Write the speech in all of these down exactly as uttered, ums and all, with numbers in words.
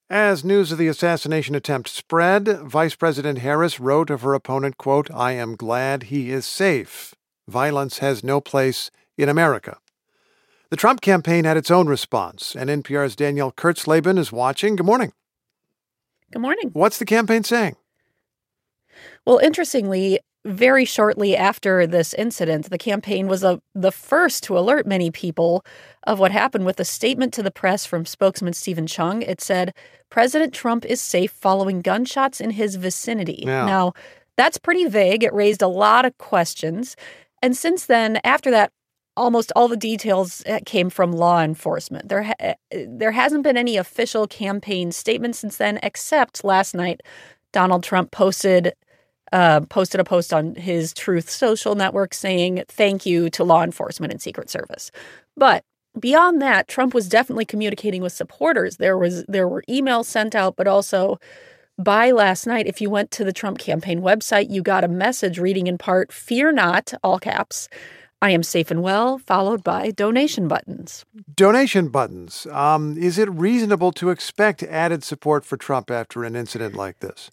As news of the assassination attempt spread, Vice President Harris wrote of her opponent, quote, "I am glad he is safe. Violence has no place in America." The Trump campaign had its own response, and N P R's Danielle Kurtzleben is watching. Good morning. Good morning. What's the campaign saying? Well, interestingly, very shortly after this incident, the campaign was a, the first to alert many people of what happened with a statement to the press from spokesman Stephen Chung. It said, "President Trump is safe following gunshots in his vicinity." Yeah. Now, that's pretty vague. It raised a lot of questions. And since then, after that, almost all the details came from law enforcement. There, ha- there hasn't been any official campaign statement since then, except last night, Donald Trump posted Uh, posted a post on his Truth Social network saying thank you to law enforcement and Secret Service. But beyond that, Trump was definitely communicating with supporters. There was there were emails sent out, but also by last night, if you went to the Trump campaign website, you got a message reading in part, "Fear not," all caps, "I am safe and well," followed by donation buttons. Donation buttons. Um, is it reasonable to expect added support for Trump after an incident like this?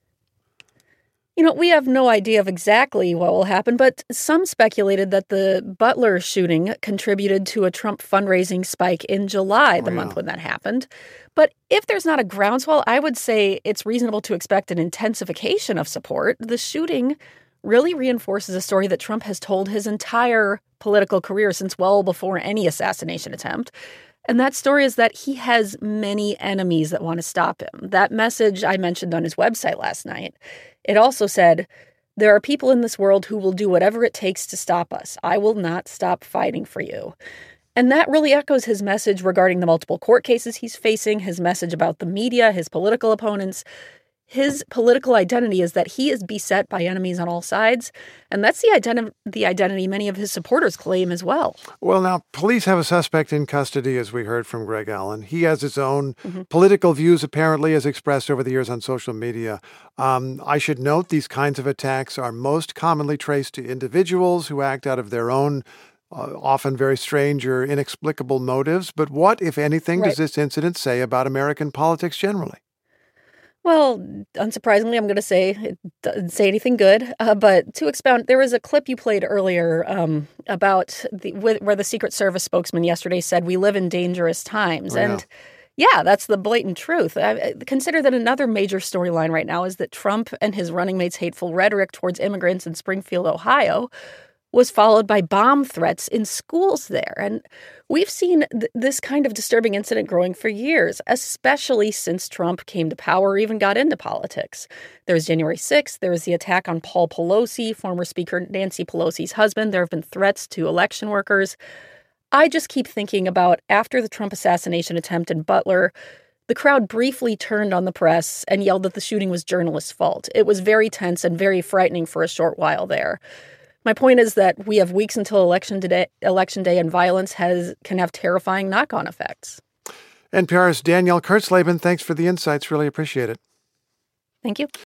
You know, we have no idea of exactly what will happen, but some speculated that the Butler shooting contributed to a Trump fundraising spike in July, the Oh, yeah. month when that happened. But if there's not a groundswell, I would say it's reasonable to expect an intensification of support. The shooting really reinforces a story that Trump has told his entire political career since well before any assassination attempt. And that story is that he has many enemies that want to stop him. That message I mentioned on his website last night, it also said, "There are people in this world who will do whatever it takes to stop us. I will not stop fighting for you." And that really echoes his message regarding the multiple court cases he's facing, his message about the media, his political opponents. His political identity is that he is beset by enemies on all sides, and that's the, identi- the identity many of his supporters claim as well. Well, now, police have a suspect in custody, as we heard from Greg Allen. He has his own mm-hmm. political views, apparently, as expressed over the years on social media. Um, I should note these kinds of attacks are most commonly traced to individuals who act out of their own uh, often very strange or inexplicable motives. But what, if anything, Right. does this incident say about American politics generally? Well, unsurprisingly, I'm going to say it doesn't say anything good. Uh, but to expound, there was a clip you played earlier um, about the, where the Secret Service spokesman yesterday said, "We live in dangerous times." Oh, yeah. And yeah, that's the blatant truth. I, consider that another major storyline right now is that Trump and his running mates' hateful rhetoric towards immigrants in Springfield, Ohio, was followed by bomb threats in schools there. And we've seen th- this kind of disturbing incident growing for years, especially since Trump came to power or even got into politics. There was January sixth. There was the attack on Paul Pelosi, former Speaker Nancy Pelosi's husband. There have been threats to election workers. I just keep thinking about after the Trump assassination attempt in Butler, the crowd briefly turned on the press and yelled that the shooting was journalists' fault. It was very tense and very frightening for a short while there. My point is that we have weeks until election day, election day, and violence has can have terrifying knock-on effects. N P R's Danielle Kurtzleben, thanks for the insights. Really appreciate it. Thank you.